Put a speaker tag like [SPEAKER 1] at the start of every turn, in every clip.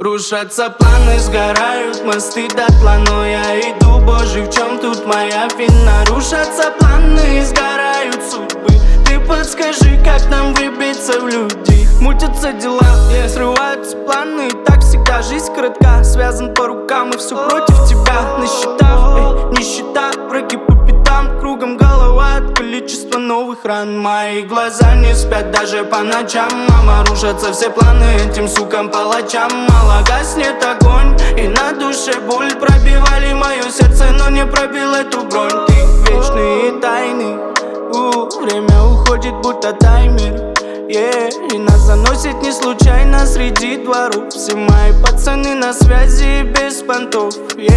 [SPEAKER 1] Рушатся планы, сгорают мосты дотла, но я иду, боже, в чем тут моя вина? Рушатся планы, сгорают судьбы. Ты подскажи, как нам выбиться в люди? Мутятся дела, срываются планы. Так всегда жизнь коротка, связан по рукам и все против тебя. На счетах, нищета, враги по пятам, кругом голова от количества новых ран. Мои глаза не спят даже по ночам, мама. Рушатся все планы этим сукам палачам. Мало гаснет огонь, и на душе боль. Пробивали мое сердце, но не пробил эту бронь. Ты вечный и тайный, время уходит будто таймер. И нас заносит не случайно среди дворов. Все мои пацаны на связи без понтов.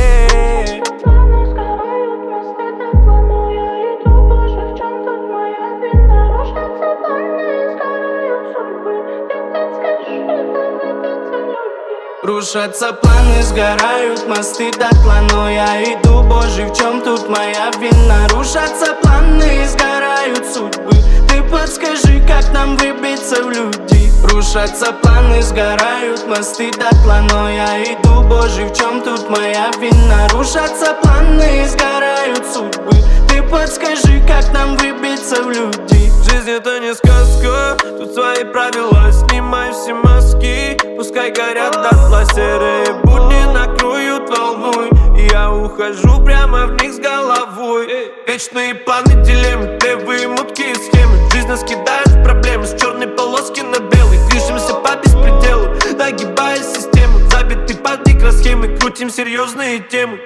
[SPEAKER 1] Рушатся планы, сгорают мосты дотла, но я иду, боже, в чем тут моя вина? Рушатся планы, сгорают судьбы. Ты подскажи, как нам выбиться в люди? Рушатся планы, сгорают мосты дотла, но я иду, боже, в чем тут моя вина? Рушатся планы, сгорают судьбы. Ты подскажи, как нам выбиться в люди?
[SPEAKER 2] Жизнь это не сказка, тут свои правила. Снимай все маски, пускай горят дотла. Серые будни накроют волной, и я ухожу прямо в них с головой. Вечные планы, дилеммы, левые мутки и схемы. Жизнь нас кидает в проблемы, с черной полоски на белый. Движемся по беспределу, нагибая систему. Забиты под микросхемы, крутим серьезные темы.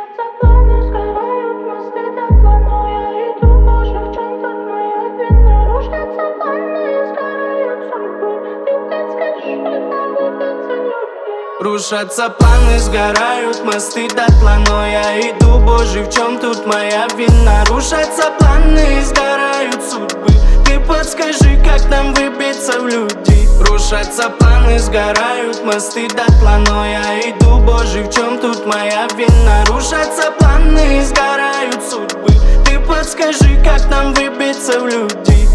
[SPEAKER 1] Рушатся планы, сгорают мосты дотла, но я иду, боже, в чем тут моя вина? Рушатся планы, сгорают судьбы. Ты подскажи, как нам выбиться в люди? Рушатся планы, сгорают мосты дотла, но я иду, боже, в чем тут моя вина? Рушатся планы, сгорают судьбы. Ты подскажи, как нам выбиться в люди?